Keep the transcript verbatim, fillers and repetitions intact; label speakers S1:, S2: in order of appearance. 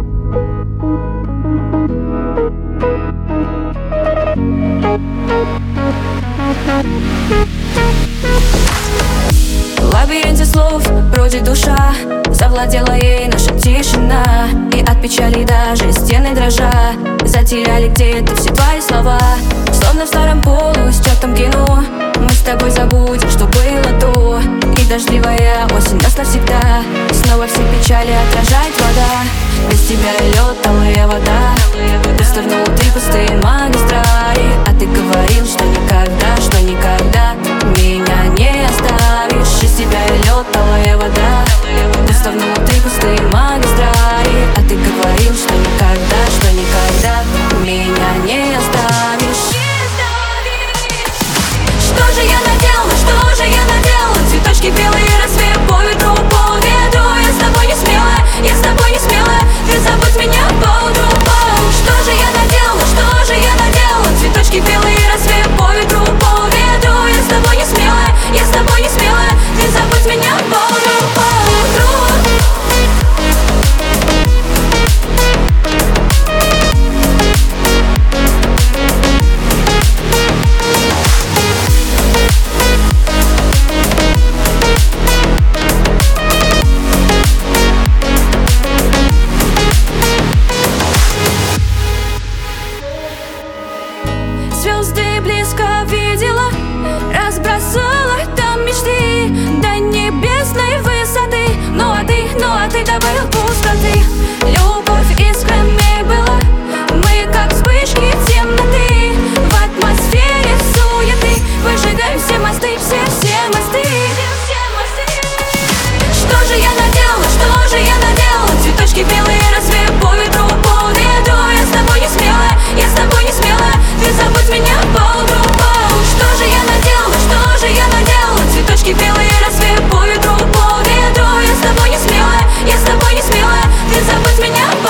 S1: В лабиринте слов бродит душа, завладела ей наша тишина. И от печали даже стены дрожа затеряли где-то все твои слова. Словно в старом полустертом кино мы с тобой забудем, что было до. И дождливая осень нас навсегда снова все печали отражает вода. Без тебя лед, талая вода, просто внутри пустые магистрали. А ты говорил, что никогда, что никогда меня не оставишь. Без тебя лед, талая вода, просто внутри пустые магистрали. А ты говорил, что никогда, что никогда меня не оставишь. Что же я наделала, что же я наделала? Цветочки белые, разве по ветру, по ветру. Я с тобой не смела, я с тобой не смела. Ты забудь меня поутру, поутру. Что же я наделала, что же я наделала? Цветочки белые, разве по ветру, по ветру. Я с тобой не смела, я с тобой не смела. Ты забудь меня поутру, поутру.
S2: Звезды близко видела, разбросала там мечты до небесной высоты. Ну а ты, ну а ты добыл пустоты. Любовь искрами была, мы как вспышки темноты. В атмосфере суеты выжигаем все мосты, все, все мосты. Что же я наделала, что же я наделала? Цветочки белые, разве по ветру, по ветру. Я с тобой не смела, я с тобой не смела. Ты забудь меня поутру, поутру. Что же я наделала, что же я наделала? Цветочки белые, разве по ветру, по ветру. Я с тобой не смела, я с тобой не смела. Ты забудь меня